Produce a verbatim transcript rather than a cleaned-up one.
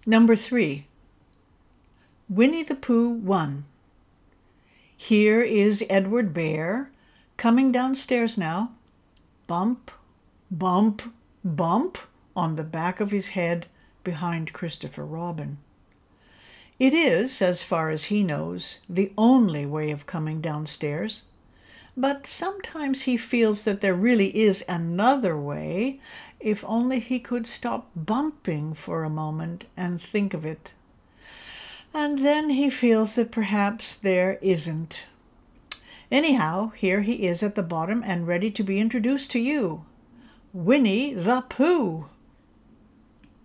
Number three, Winnie the Pooh one. Here is Edward Bear coming downstairs now. Bump, bump, bump on the back of his head behind Christopher Robin. It is, as far as he knows, the only way of coming downstairs. But sometimes he feels that there really is another way, if only he could stop bumping for a moment and think of it. And then he feels that perhaps there isn't. Anyhow, here he is at the bottom and ready to be introduced to you. Winnie the Pooh!